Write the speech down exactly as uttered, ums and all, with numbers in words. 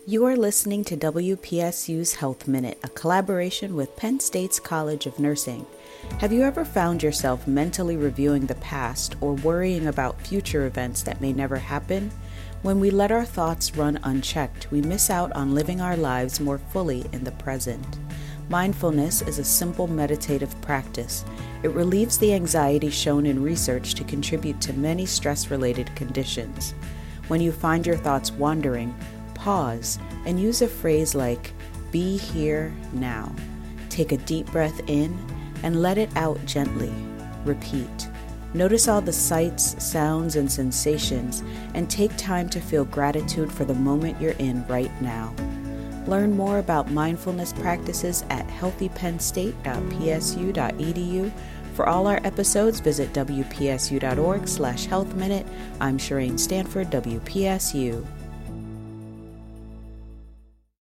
You are listening to W P S U's Health Minute, a collaboration with Penn State's College of Nursing. Have you ever found yourself mentally reviewing the past or worrying about future events that may never happen? When we let our thoughts run unchecked, we miss out on living our lives more fully in the present. Mindfulness is a simple meditative practice. It relieves the anxiety shown in research to contribute to many stress-related conditions. When you find your thoughts wandering, pause and use a phrase like, "Be here now." Take a deep breath in and let it out gently. Repeat. Notice all the sights, sounds, and sensations, and take time to feel gratitude for the moment you're in right now. Learn more about mindfulness practices at healthy penn state dot p s u dot e d u. For all our episodes, visit w p s u dot org slash health minute. I'm Shireen Stanford, W P S U.